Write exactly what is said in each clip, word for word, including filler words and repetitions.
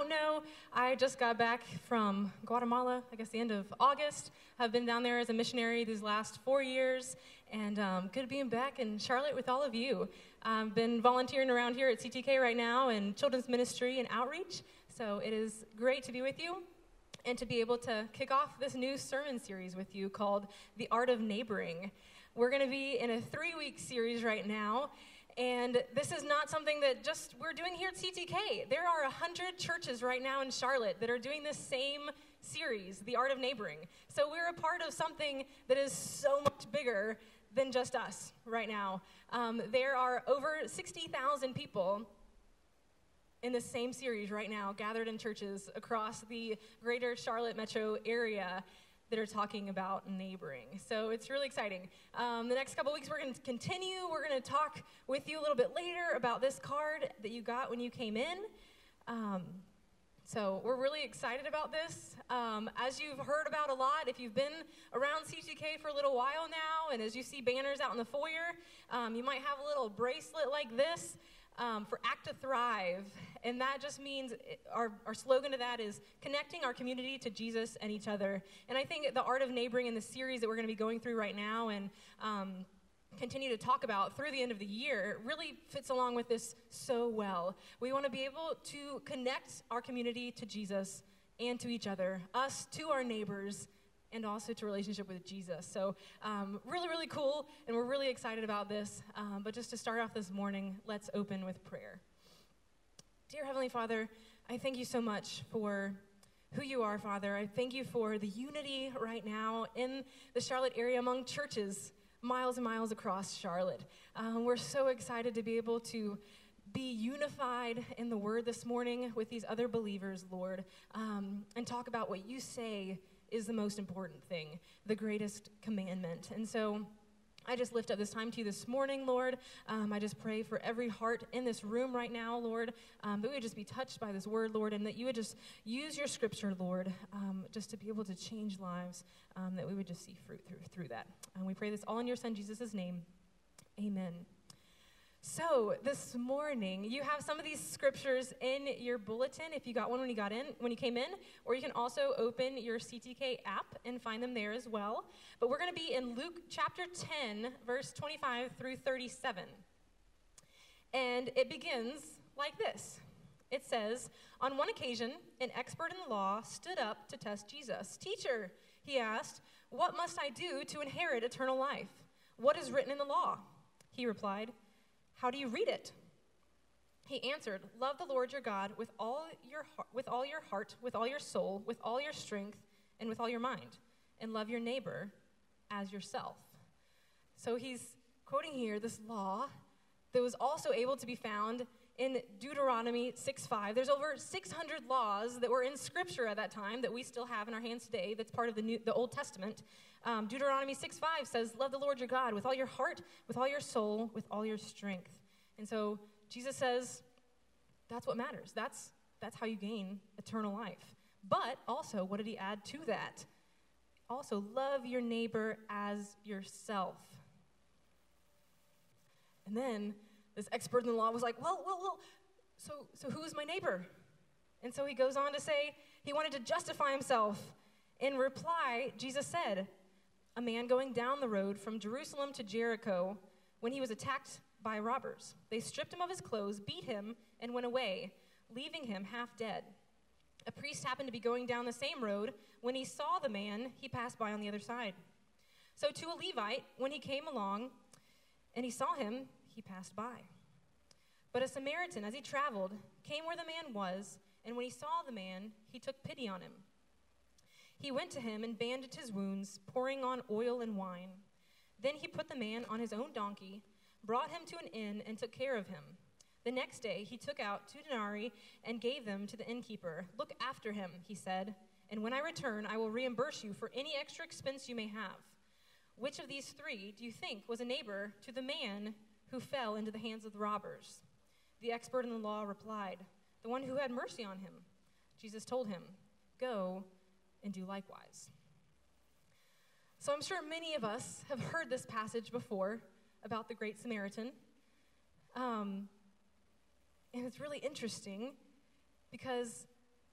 don't know, I just got back from Guatemala, I guess the end of August. I've been down there as a missionary these last four years, and um, good being back in Charlotte with all of you. I've been volunteering around here at C T K right now in children's ministry and outreach, so it is great to be with you and to be able to kick off this new sermon series with you called The Art of Neighboring. We're going to be in a three-week series right now, and this is not something that just we're doing here at C T K. There are one hundred churches right now in Charlotte that are doing this same series, The Art of Neighboring. So we're a part of something that is so much bigger than just us right now. Um, there are over sixty thousand people in the same series right now, gathered in churches across the greater Charlotte metro area that are talking about neighboring. So it's really exciting. Um, the next couple weeks we're going to continue. We're going to talk with you a little bit later about this card that you got when you came in. Um, so we're really excited about this. Um, as you've heard about a lot, if you've been around C T K for a little while now, and as you see banners out in the foyer, um, you might have a little bracelet like this. Um, for Act to Thrive, and that just means it, our, our slogan to that is connecting our community to Jesus and each other. And I think the Art of Neighboring in the series that we're going to be going through right now and um, continue to talk about through the end of the year really fits along with this so well. We want to be able to connect our community to Jesus and to each other, us to our neighbors, and also to relationship with Jesus. So um, really, really cool, and we're really excited about this. Um, but just to start off this morning, let's open with prayer. Dear Heavenly Father, I thank you so much for who you are, Father. I thank you for the unity right now in the Charlotte area among churches miles and miles across Charlotte. Um, we're so excited to be able to be unified in the Word this morning with these other believers, Lord, um, and talk about what you say is the most important thing, the greatest commandment. And so I just lift up this time to you this morning, Lord. Um, I just pray for every heart in this room right now, Lord, um, that we would just be touched by this word, Lord, and that you would just use your scripture, Lord, um, just to be able to change lives, um, that we would just see fruit through, through that. And we pray this all in your Son, Jesus' name. Amen. So this morning, you have some of these scriptures in your bulletin if you got one when you got in, when you came in, or you can also open your C T K app and find them there as well. But we're going to be in Luke chapter ten, verse twenty-five through thirty-seven. And it begins like this. It says, on one occasion, an expert in the law stood up to test Jesus. Teacher, he asked, what must I do to inherit eternal life? What is written in the law? He replied, how do you read it? He answered, love the Lord your God with all your heart, with all your heart, with all your soul, with all your strength, and with all your mind, and love your neighbor as yourself. So he's quoting here this law that was also able to be found in Deuteronomy six five. There's over six hundred laws that were in Scripture at that time that we still have in our hands today that's part of the New, the Old Testament. Um, Deuteronomy six five says, love the Lord your God with all your heart, with all your soul, with all your strength. And so Jesus says, that's what matters. That's, that's how you gain eternal life. But also, what did he add to that? Also, love your neighbor as yourself. And then this expert in the law was like, well, well, well, so, so who is my neighbor? And so he goes on to say he wanted to justify himself. In reply, Jesus said, a man going down the road from Jerusalem to Jericho when he was attacked by robbers. They stripped him of his clothes, beat him, and went away, leaving him half dead. A priest happened to be going down the same road. When he saw the man, he passed by on the other side. So to a Levite, when he came along and he saw him, he passed by. But a Samaritan, as he traveled, came where the man was, and when he saw the man, he took pity on him. He went to him and bandaged his wounds, pouring on oil and wine. Then he put the man on his own donkey, brought him to an inn, and took care of him. The next day he took out two denarii and gave them to the innkeeper. Look after him, he said, and when I return, I will reimburse you for any extra expense you may have. Which of these three do you think was a neighbor to the man who fell into the hands of the robbers? The expert in the law replied, the one who had mercy on him. Jesus told him, go and do likewise. So I'm sure many of us have heard this passage before about the Great Samaritan. Um, and it's really interesting because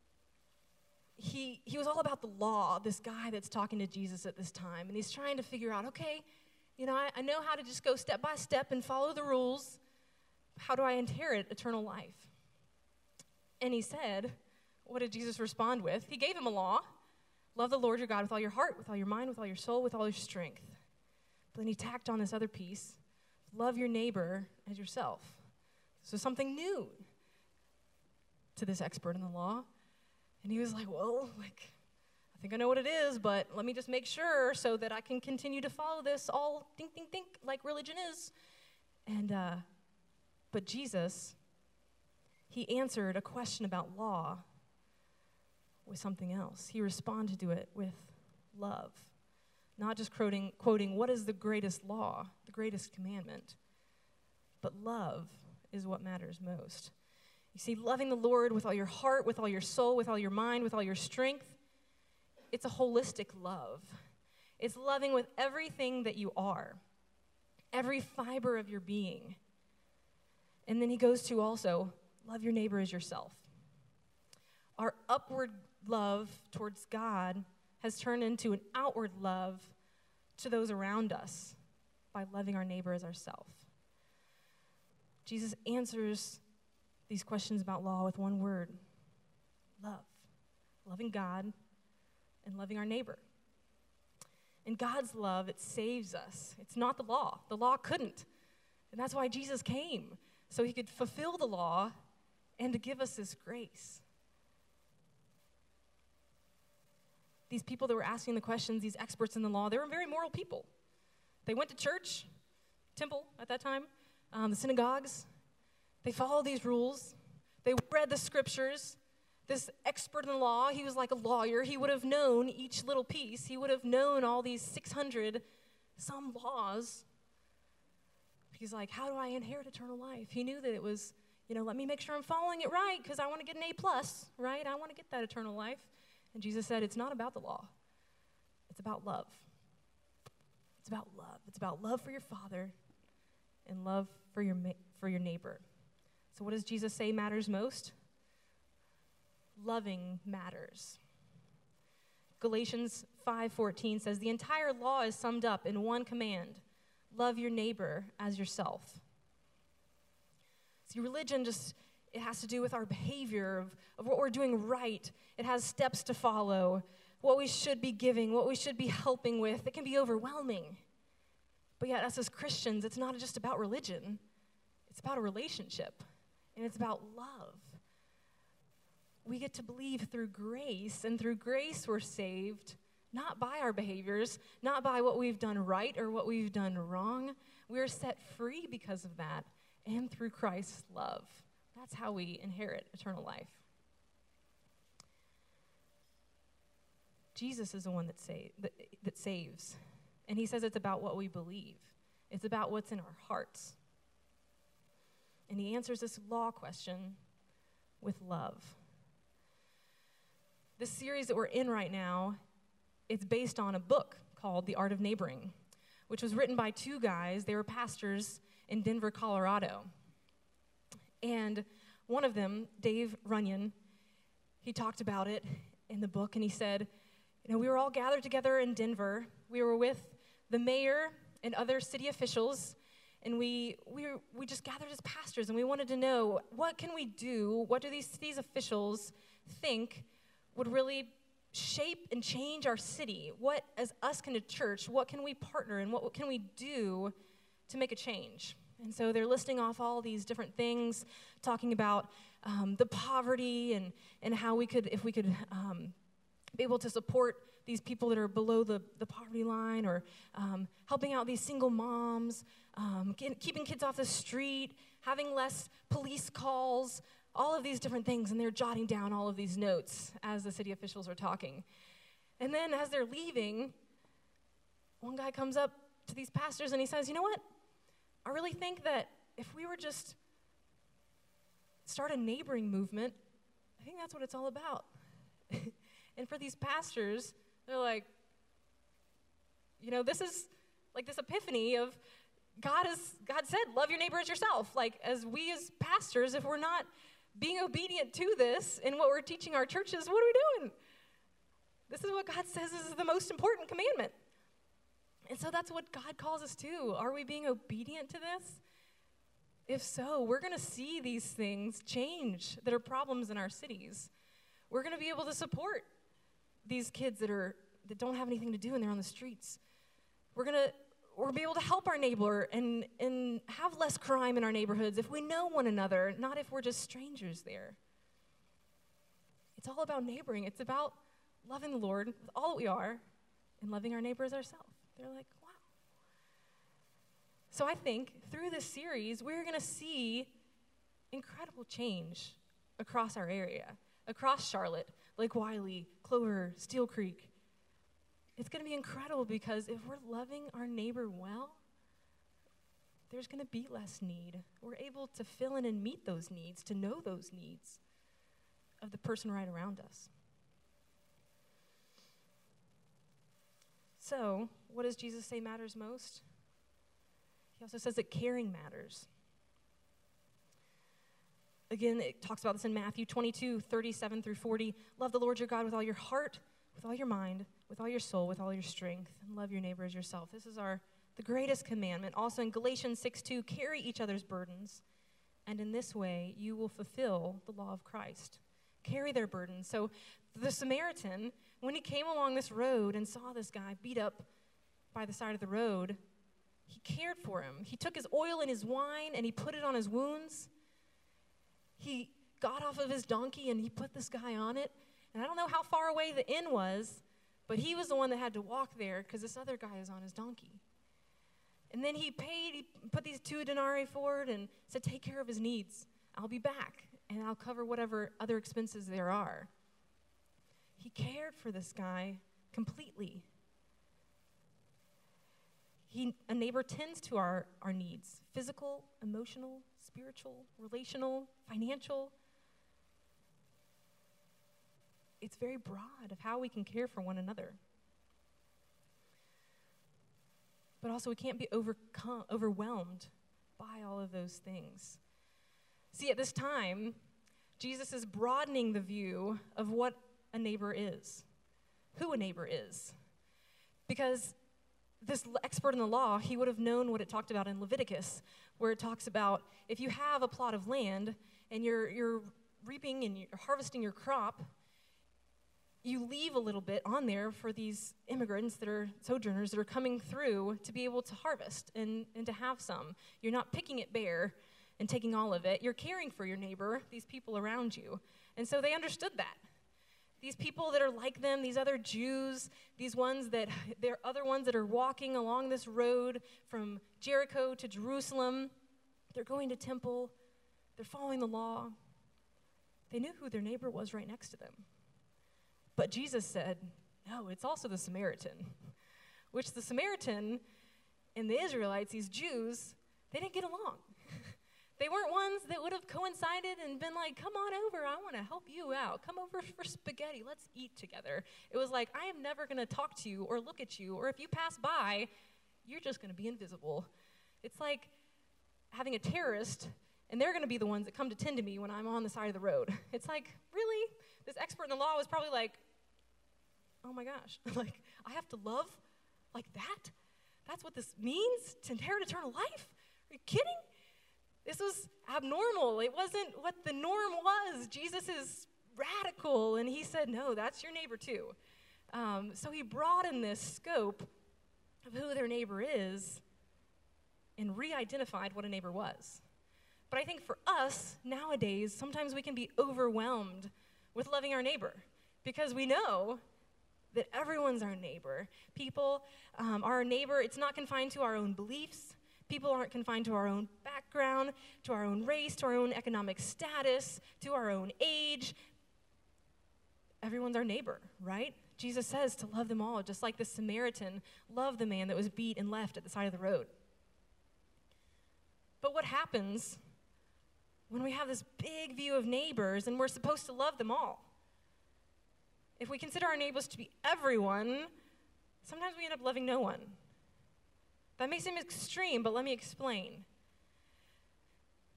he, he was all about the law, this guy that's talking to Jesus at this time. And he's trying to figure out, okay, you know, I, I know how to just go step by step and follow the rules. How do I inherit eternal life? And he said, what did Jesus respond with? He gave him a law. Love the Lord your God with all your heart, with all your mind, with all your soul, with all your strength. But then he tacked on this other piece. Love your neighbor as yourself. So something new to this expert in the law. And he was like, well, like, I think I know what it is, but let me just make sure so that I can continue to follow this all think, think, think like religion is. And, uh, but Jesus, he answered a question about law with something else. He responded to it with love. Not just quoting, quoting, what is the greatest law, the greatest commandment, but love is what matters most. You see, loving the Lord with all your heart, with all your soul, with all your mind, with all your strength, it's a holistic love. It's loving with everything that you are, every fiber of your being. And then he goes to also, love your neighbor as yourself. Our upward love towards God has turned into an outward love to those around us by loving our neighbor as ourselves. Jesus answers these questions about law with one word: love. Loving God and loving our neighbor. And God's love, it saves us. It's not the law. The law couldn't. And that's why Jesus came, so he could fulfill the law and to give us this grace. These people that were asking the questions, these experts in the law, they were very moral people. They went to church, temple at that time, um, the synagogues. They followed these rules. They read the scriptures. This expert in the law, he was like a lawyer. He would have known each little piece. He would have known all these six hundred some laws. He's like, how do I inherit eternal life? He knew that it was, you know, let me make sure I'm following it right because I want to get an A plus, right? I want to get that eternal life. And Jesus said, it's not about the law. It's about love. It's about love. It's about love for your Father and love for your ma- for your neighbor. So what does Jesus say matters most? Loving matters. Galatians five fourteen says, the entire law is summed up in one command: love your neighbor as yourself. See, religion just, it has to do with our behavior, of, of what we're doing right. It has steps to follow, what we should be giving, what we should be helping with. It can be overwhelming. But yet, us as Christians, it's not just about religion. It's about a relationship, and it's about love. We get to believe through grace, and through grace we're saved, not by our behaviors, not by what we've done right or what we've done wrong. We are set free because of that, and through Christ's love. That's how we inherit eternal life. Jesus is the one that, sa- that, that saves. And he says it's about what we believe. It's about what's in our hearts. And he answers this law question with love. This series that we're in right now, it's based on a book called The Art of Neighboring, which was written by two guys. They were pastors in Denver, Colorado. And one of them, Dave Runyon, he talked about it in the book, and he said, you know, we were all gathered together in Denver. We were with the mayor and other city officials, and we we were, we just gathered as pastors, and we wanted to know, what can we do? What do these, these officials think would really shape and change our city? What, as us kind of church, what can we partner in? What, what can we do to make a change? And so they're listing off all these different things, talking about um, the poverty and, and how we could, if we could um, be able to support these people that are below the, the poverty line, or um, helping out these single moms, um, get, keeping kids off the street, having less police calls, all of these different things. And they're jotting down all of these notes as the city officials are talking. And then as they're leaving, one guy comes up to these pastors and he says, you know what? I really think that if we were just start a neighboring movement, I think that's what it's all about. And for these pastors, they're like, you know, this is like this epiphany of God is, God said, love your neighbor as yourself. Like, as we as pastors, if we're not being obedient to this in what we're teaching our churches, what are we doing? This is what God says is the most important commandment. And so that's what God calls us to. Are we being obedient to this? If so, we're going to see these things change that are problems in our cities. We're going to be able to support these kids that are that don't have anything to do and they're on the streets. We're going to we're be able to help our neighbor and, and have less crime in our neighborhoods if we know one another, not if we're just strangers there. It's all about neighboring. It's about loving the Lord with all that we are and loving our neighbor as ourselves. They're like, wow. So I think through this series, we're going to see incredible change across our area, across Charlotte, Lake Wylie, Clover, Steel Creek. It's going to be incredible because if we're loving our neighbor well, there's going to be less need. We're able to fill in and meet those needs, to know those needs of the person right around us. So, what does Jesus say matters most? He also says that caring matters. Again, it talks about this in Matthew twenty-two, thirty-seven through forty. Love the Lord your God with all your heart, with all your mind, with all your soul, with all your strength, and love your neighbor as yourself. This is our the greatest commandment. Also in Galatians six two, carry each other's burdens, and in this way you will fulfill the law of Christ. Carry their burdens. So the Samaritan, when he came along this road and saw this guy beat up by the side of the road, he cared for him. He took his oil and his wine and he put it on his wounds. He got off of his donkey and he put this guy on it. And I don't know how far away the inn was, but he was the one that had to walk there because this other guy is on his donkey. And then he paid, he put these two denarii forward and said, take care of his needs. I'll be back and I'll cover whatever other expenses there are. He cared for this guy completely. He, a neighbor tends to our, our needs, physical, emotional, spiritual, relational, financial. It's very broad of how we can care for one another. But also we can't be overcome, overwhelmed by all of those things. See, at this time, Jesus is broadening the view of what a neighbor is, who a neighbor is. Because this expert in the law, he would have known what it talked about in Leviticus, where it talks about if you have a plot of land and you're you're reaping and you're harvesting your crop, you leave a little bit on there for these immigrants that are sojourners that are coming through to be able to harvest and, and to have some. You're not picking it bare and taking all of it. You're caring for your neighbor, these people around you. And so they understood that. These people that are like them, these other Jews, these ones that, they're other ones that are walking along this road from Jericho to Jerusalem. They're going to temple. They're following the law. They knew who their neighbor was right next to them. But Jesus said, no, it's also the Samaritan, which the Samaritan and the Israelites, these Jews, they didn't get along. They weren't ones that would have coincided and been like, come on over, I want to help you out. Come over for spaghetti, let's eat together. It was like, I am never going to talk to you or look at you, or if you pass by, you're just going to be invisible. It's like having a terrorist, and they're going to be the ones that come to tend to me when I'm on the side of the road. It's like, really? This expert in the law was probably like, oh my gosh, like, I have to love like that? That's what this means, to inherit eternal life? Are you kidding? This was abnormal. It wasn't what the norm was. Jesus is radical, and he said, no, that's your neighbor too. Um, so he broadened this scope of who their neighbor is and re-identified what a neighbor was. But I think for us, nowadays, sometimes we can be overwhelmed with loving our neighbor because we know that everyone's our neighbor. People um, are our neighbor. It's not confined to our own beliefs. People aren't confined to our own background, to our own race, to our own economic status, to our own age. Everyone's our neighbor, right? Jesus says to love them all, just like the Samaritan loved the man that was beat and left at the side of the road. But what happens when we have this big view of neighbors and we're supposed to love them all? If we consider our neighbors to be everyone, sometimes we end up loving no one. That may seem extreme, but let me explain.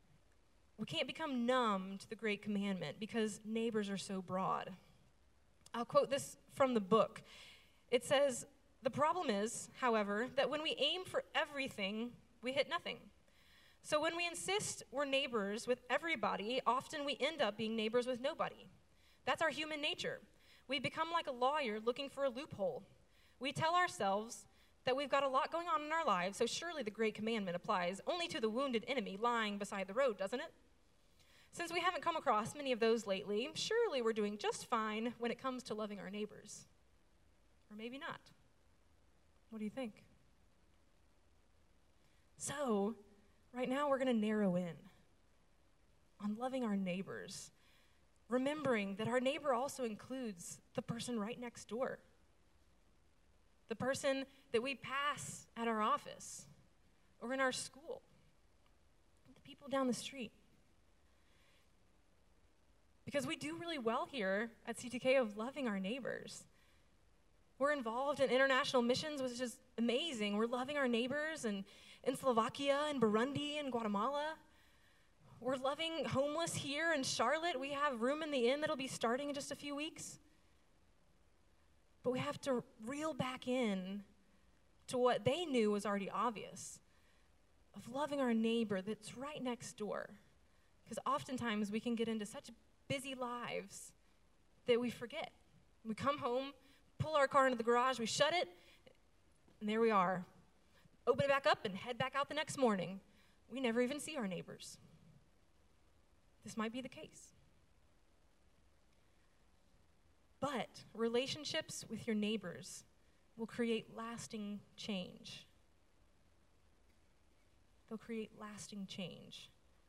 We can't become numb to the great commandment because neighbors are so broad. I'll quote this from the book. It says, "The problem is, however, that when we aim for everything, we hit nothing. So when we insist we're neighbors with everybody, often we end up being neighbors with nobody. That's our human nature. We become like a lawyer looking for a loophole. We tell ourselves that we've got a lot going on in our lives, so surely the great commandment applies only to the wounded enemy lying beside the road, doesn't it? Since we haven't come across many of those lately, surely we're doing just fine when it comes to loving our neighbors. Or maybe not. What do you think?" So, right now we're going to narrow in on loving our neighbors, remembering that our neighbor also includes the person right next door, the person that we pass at our office or in our school, the people down the street. Because we do really well here at C T K of loving our neighbors. We're involved in international missions, which is amazing. We're loving our neighbors and in Slovakia and Burundi and Guatemala. We're loving homeless here in Charlotte. We have room in the inn that'll be starting in just a few weeks. But we have to reel back in to what they knew was already obvious, of loving our neighbor that's right next door. Because oftentimes we can get into such busy lives that we forget. We come home, pull our car into the garage, we shut it, and there we are. Open it back up and head back out the next morning. We never even see our neighbors. This might be the case. But relationships with your neighbors will create lasting change. They'll create lasting change.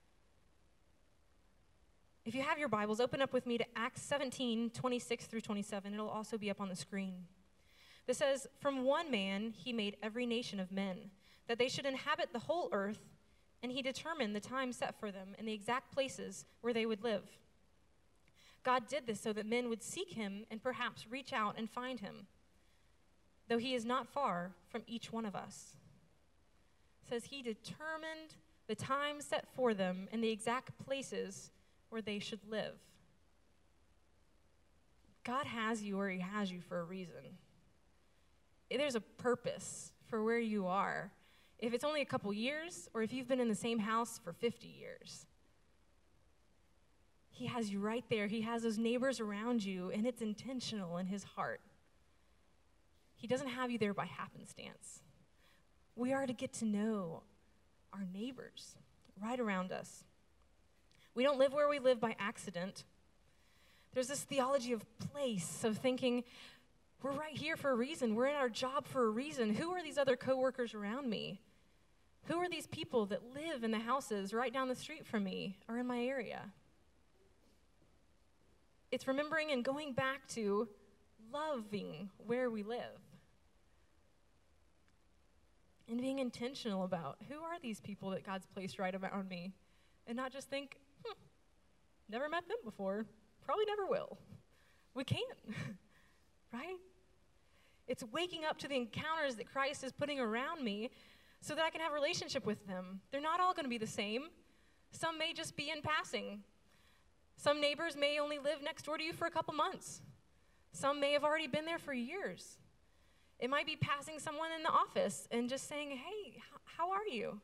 If you have your Bibles, open up with me to Acts seventeen, twenty-six through twenty-seven. It'll also be up on the screen. This says, "From one man he made every nation of men, that they should inhabit the whole earth, and he determined the time set for them and the exact places where they would live. God did this so that men would seek him and perhaps reach out and find him, though he is not far from each one of us." It says he determined the time set for them and the exact places where they should live. God has you where he has you for a reason. There's a purpose for where you are. If it's only a couple years, or if you've been in the same house for fifty years. He has you right there. He has those neighbors around you, and it's intentional in his heart. He doesn't have you there by happenstance. We are to get to know our neighbors right around us. We don't live where we live by accident. There's this theology of place, of thinking, we're right here for a reason. We're in our job for a reason. Who are these other coworkers around me? Who are these people that live in the houses right down the street from me or in my area? It's remembering and going back to loving where we live. And being intentional about who are these people that God's placed right around me? And not just think, hmm, never met them before, probably never will. We can't, right? It's waking up to the encounters that Christ is putting around me so that I can have a relationship with them. They're not all going to be the same. Some may just be in passing. Some neighbors may only live next door to you for a couple months. Some may have already been there for years. It might be passing someone in the office and just saying, hey, how are you?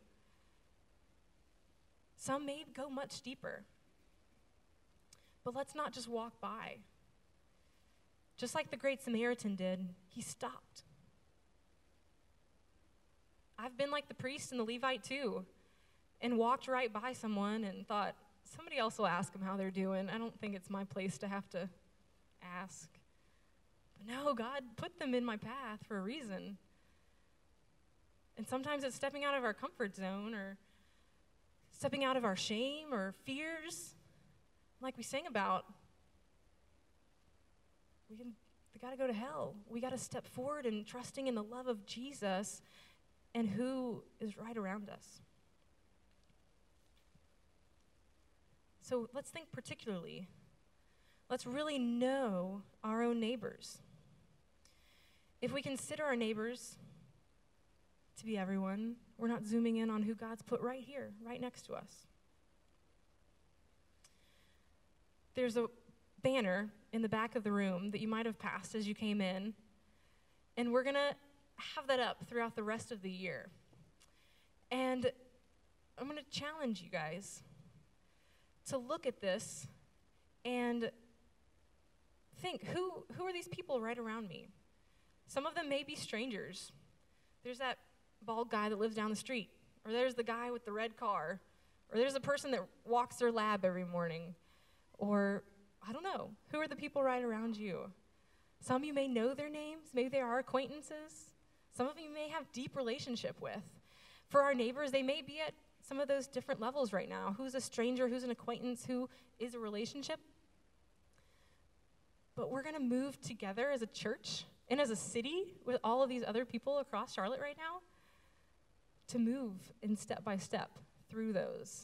Some may go much deeper. But let's not just walk by. Just like the Great Samaritan did, he stopped. I've been like the priest and the Levite too, and walked right by someone and thought, somebody else will ask them how they're doing. I don't think it's my place to have to ask. But no, God put them in my path for a reason. And sometimes it's stepping out of our comfort zone or stepping out of our shame or fears, like we sang about. We can, we got to go to hell. We got to step forward and trusting in the love of Jesus and who is right around us. So let's think particularly. Let's really know our own neighbors. If we consider our neighbors to be everyone, we're not zooming in on who God's put right here, right next to us. There's a banner in the back of the room that you might have passed as you came in, and we're going to have that up throughout the rest of the year. And I'm going to challenge you guys to look at this and think, who, who are these people right around me? Some of them may be strangers. There's that bald guy that lives down the street, or there's the guy with the red car, or there's the person that walks their lab every morning, or I don't know. Who are the people right around you? Some of you may know their names. Maybe they are acquaintances. Some of you may have deep relationship with. For our neighbors, they may be at some of those different levels right now. Who's a stranger? Who's an acquaintance? Who is a relationship? But we're going to move together as a church and as a city with all of these other people across Charlotte right now to move in step by step through those.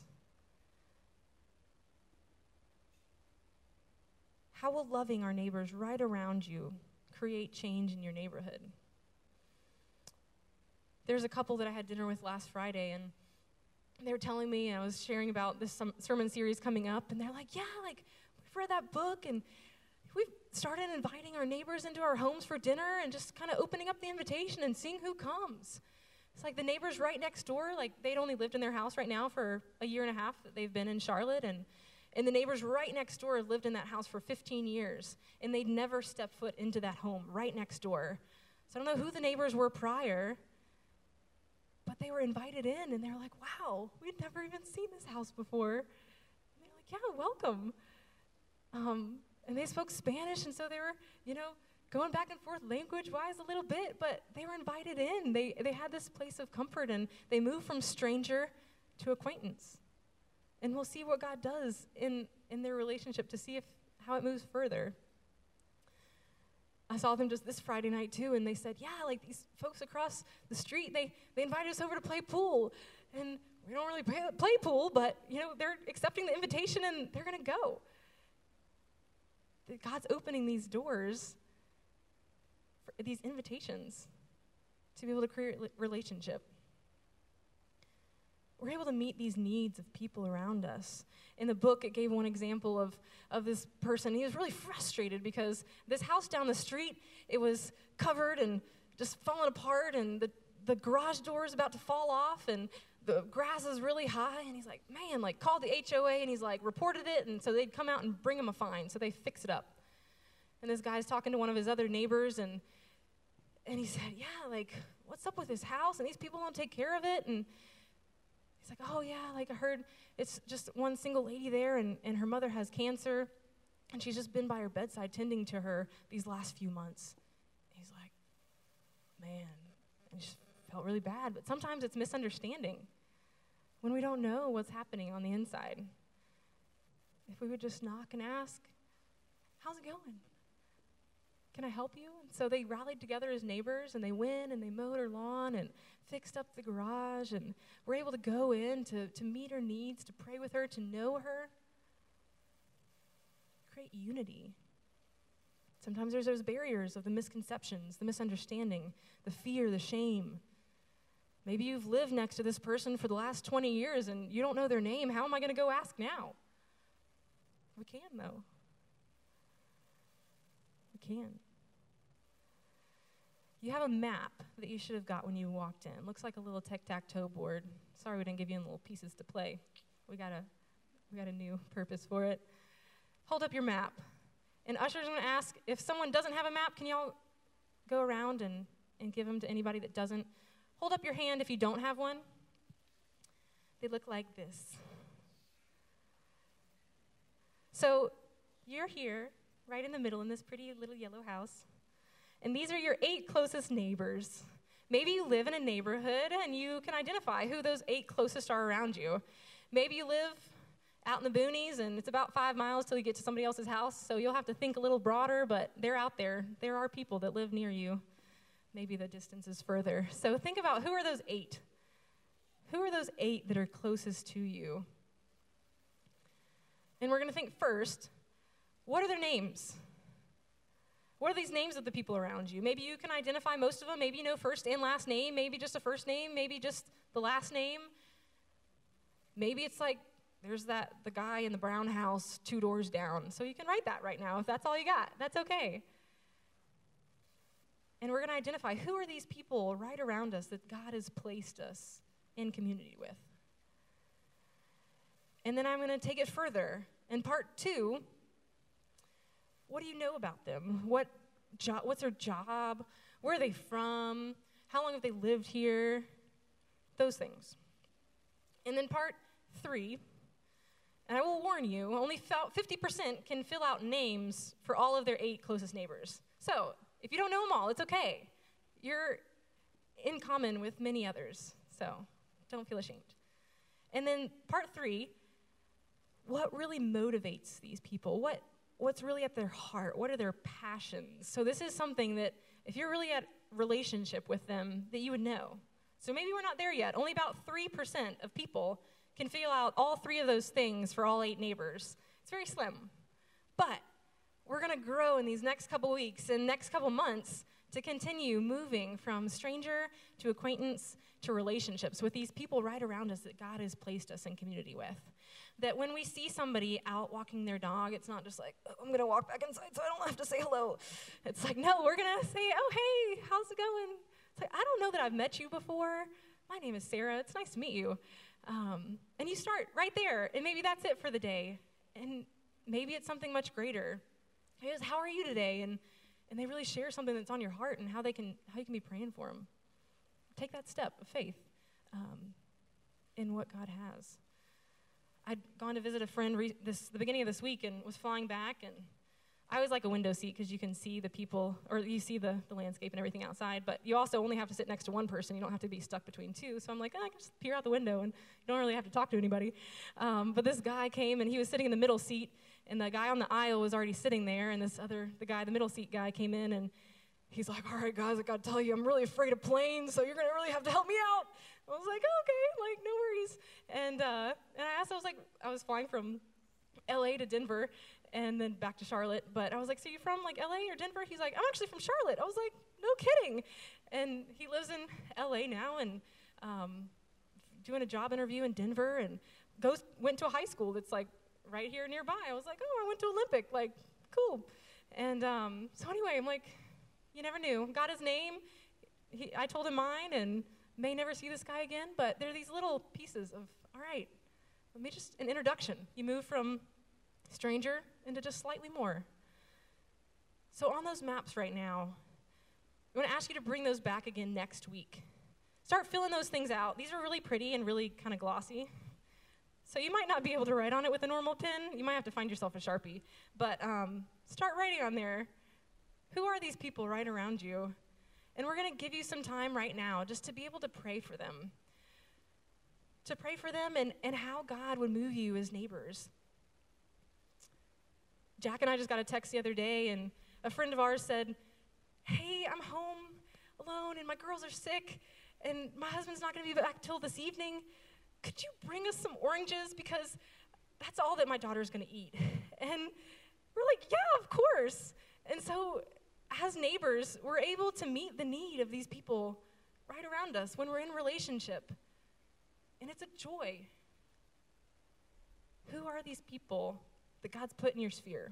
How will loving our neighbors right around you create change in your neighborhood? There's a couple that I had dinner with last Friday, and they were telling me, and I was sharing about this sermon series coming up, and they're like, yeah, like, we've read that book, and we've started inviting our neighbors into our homes for dinner and just kind of opening up the invitation and seeing who comes. It's like the neighbors right next door, like, they'd only lived in their house right now for a year and a half that they've been in Charlotte, and And the neighbors right next door lived in that house for fifteen years, and they'd never stepped foot into that home right next door. So I don't know who the neighbors were prior, but they were invited in, and they were like, wow, we'd never even seen this house before. And they're like, yeah, welcome. Um, and they spoke Spanish, and so they were, you know, going back and forth language-wise a little bit, but they were invited in. They, they had this place of comfort, and they moved from stranger to acquaintance. And we'll see what God does in, in their relationship to see if how it moves further. I saw them just this Friday night, too, and they said, yeah, like these folks across the street, they, they invited us over to play pool. And we don't really play, play pool, but, you know, they're accepting the invitation, and they're going to go. God's opening these doors, for these invitations, to be able to create a relationship. We're able to meet these needs of people around us. In the book, it gave one example of, of this person. He was really frustrated because this house down the street, it was covered and just falling apart, and the, the garage door is about to fall off, and the grass is really high, and he's like, man, like, called the H O A, and he's like, reported it, and so they'd come out and bring him a fine, so they fix it up. And this guy's talking to one of his other neighbors, and and he said, yeah, like, what's up with this house? And these people don't take care of it, and he's like, oh, yeah, like I heard it's just one single lady there, and, and her mother has cancer, and she's just been by her bedside tending to her these last few months. He's like, man, I just felt really bad. But sometimes it's misunderstanding when we don't know what's happening on the inside. If we would just knock and ask, how's it going? Can I help you? And so they rallied together as neighbors, and they went and they mowed her lawn and fixed up the garage, and were able to go in to, to meet her needs, to pray with her, to know her. Create unity. Sometimes there's those barriers of the misconceptions, the misunderstanding, the fear, the shame. Maybe you've lived next to this person for the last twenty years and you don't know their name. How am I going to go ask now? We can, though. We can. You have a map that you should have got when you walked in. Looks like a little tic-tac-toe board. Sorry we didn't give you any little pieces to play. We got a, we got a new purpose for it. Hold up your map. And ushers, I'm going to ask, if someone doesn't have a map, can y'all go around and, and give them to anybody that doesn't? Hold up your hand if you don't have one. They look like this. So you're here, right in the middle in this pretty little yellow house. And these are your eight closest neighbors. Maybe you live in a neighborhood and you can identify who those eight closest are around you. Maybe you live out in the boonies and it's about five miles till you get to somebody else's house, so you'll have to think a little broader, but they're out there. There are people that live near you. Maybe the distance is further. So think about, who are those eight? Who are those eight that are closest to you? And we're going to think first, what are their names? What are these names of the people around you? Maybe you can identify most of them. Maybe you know first and last name. Maybe just a first name. Maybe just the last name. Maybe it's like there's that, the guy in the brown house two doors down. So you can write that right now. If that's all you got, that's okay. And we're going to identify who are these people right around us that God has placed us in community with. And then I'm going to take it further. In part two, what do you know about them? What jo- what's their job? Where are they from? How long have they lived here? Those things. And then part three, and I will warn you, only fifty percent can fill out names for all of their eight closest neighbors. So if you don't know them all, it's okay. You're in common with many others, so don't feel ashamed. And then part three, what really motivates these people? What What's really at their heart? What are their passions? So this is something that if you're really at relationship with them, that you would know. So maybe we're not there yet. Only about three percent of people can fill out all three of those things for all eight neighbors. It's very slim. But we're going to grow in these next couple weeks and next couple months to continue moving from stranger to acquaintance to relationships with these people right around us that God has placed us in community with. That when we see somebody out walking their dog, it's not just like, oh, I'm going to walk back inside so I don't have to say hello. It's like, no, we're going to say, oh, hey, how's it going? It's like, I don't know that I've met you before. My name is Sarah. It's nice to meet you. Um, and you start right there, and maybe that's it for the day. And maybe it's something much greater. It's, how are you today? And and they really share something that's on your heart and how they can how you can be praying for them. Take that step of faith um, in what God has. I'd gone to visit a friend re- this the beginning of this week and was flying back, and I always like a window seat because you can see the people, or you see the, the landscape and everything outside, but you also only have to sit next to one person. You don't have to be stuck between two. So I'm like, oh, I can just peer out the window, and you don't really have to talk to anybody. Um, but this guy came, and he was sitting in the middle seat, and the guy on the aisle was already sitting there, and this other, the guy, the middle seat guy came in, and he's like, all right, guys, I got to tell you, I'm really afraid of planes, so you're going to really have to help me out. I was like, oh, okay, like, no worries. And, uh, and I asked, I was like, I was flying from L A to Denver, and then back to Charlotte. But I was like, so you from like L A or Denver? He's like, I'm actually from Charlotte. I was like, no kidding. And he lives in L A now and um, doing a job interview in Denver and goes went to a high school that's like right here nearby. I was like, oh, I went to Olympic. Like, cool. And um, so anyway, I'm like, you never knew. Got his name. He, I told him mine and may never see this guy again. But there are these little pieces of, all right, let me just, an introduction. You move from stranger into just slightly more. So on those maps right now, I want to ask you to bring those back again next week. Start filling those things out. These are really pretty and really kind of glossy. So you might not be able to write on it with a normal pen. You might have to find yourself a Sharpie. But um, start writing on there. Who are these people right around you? And we're going to give you some time right now just to be able to pray for them. To pray for them and, and how God would move you as neighbors. Jack and I just got a text the other day, and a friend of ours said, hey, I'm home alone, and my girls are sick, and my husband's not going to be back till this evening. Could you bring us some oranges? Because that's all that my daughter's going to eat. And we're like, yeah, of course. And so as neighbors, we're able to meet the need of these people right around us when we're in relationship. And it's a joy. Who are these people that God's put in your sphere?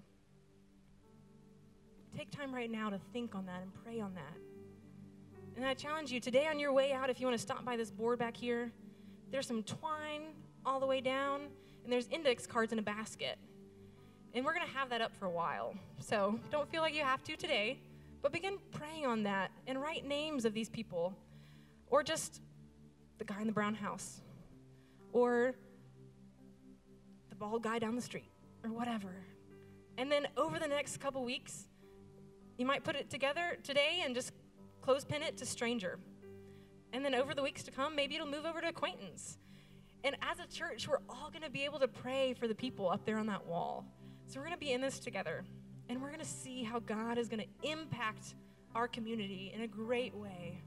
Take time right now to think on that and pray on that. And I challenge you, today on your way out, if you want to stop by this board back here, there's some twine all the way down, and there's index cards in a basket. And we're going to have that up for a while. So don't feel like you have to today, but begin praying on that and write names of these people. Or just the guy in the brown house. Or the bald guy down the street. Or whatever. And then over the next couple weeks, you might put it together today and just close pin it to stranger. And then over the weeks to come, maybe it'll move over to acquaintance. And as a church, we're all going to be able to pray for the people up there on that wall. So we're going to be in this together. And we're going to see how God is going to impact our community in a great way.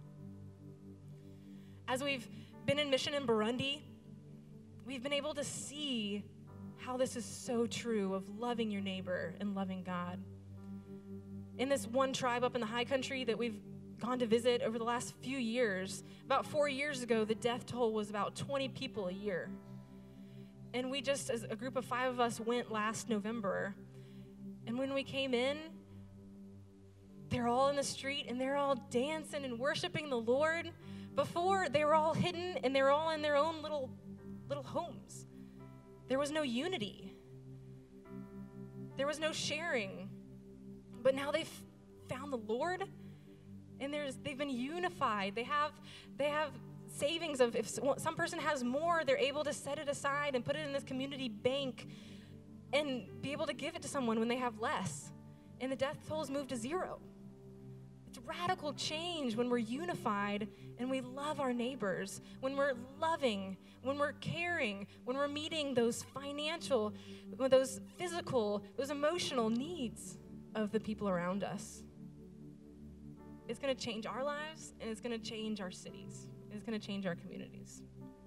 As we've been in mission in Burundi, we've been able to see how this is so true of loving your neighbor and loving God. In this one tribe up in the high country that we've gone to visit over the last few years, about four years ago, the death toll was about twenty people a year. And we just, as a group of five of us, went last November. And when we came in, they're all in the street and they're all dancing and worshiping the Lord. Before, they were all hidden and they were all in their own little, little homes. There was no unity. There was no sharing. But now they've found the Lord, and there's they've been unified. They have they have savings of, if some person has more, they're able to set it aside and put it in this community bank and be able to give it to someone when they have less. And the death tolls move to zero. It's radical change when we're unified and we love our neighbors, when we're loving, when we're caring, when we're meeting those financial, those physical, those emotional needs of the people around us. It's going to change our lives, and it's going to change our cities. It's going to change our communities.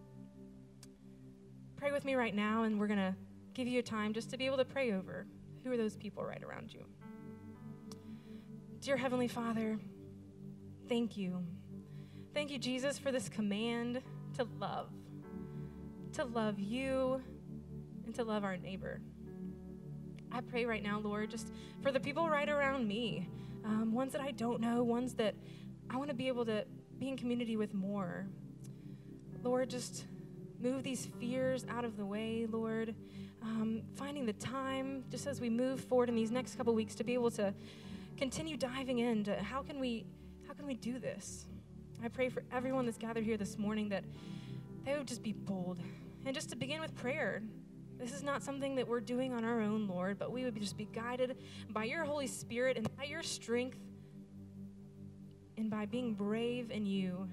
Pray with me right now, and we're going to give you a time just to be able to pray over who are those people right around you. Dear Heavenly Father, thank you. Thank you, Jesus, for this command to love, to love you and to love our neighbor. I pray right now, Lord, just for the people right around me, um, ones that I don't know, ones that I want to be able to be in community with more. Lord, just move these fears out of the way, Lord. Um, finding the time, just as we move forward in these next couple weeks, to be able to continue diving into how can we, how can we do this? I pray for everyone that's gathered here this morning that they would just be bold. And just to begin with prayer. This is not something that we're doing on our own, Lord, but we would just be guided by your Holy Spirit and by your strength and by being brave in you,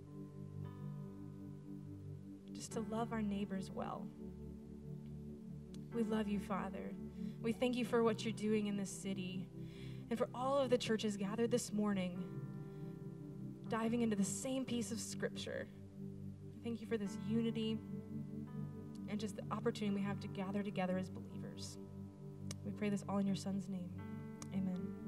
just to love our neighbors well. We love you, Father. We thank you for what you're doing in this city and for all of the churches gathered this morning, diving into the same piece of Scripture. Thank you for this unity and just the opportunity we have to gather together as believers. We pray this all in your Son's name. Amen.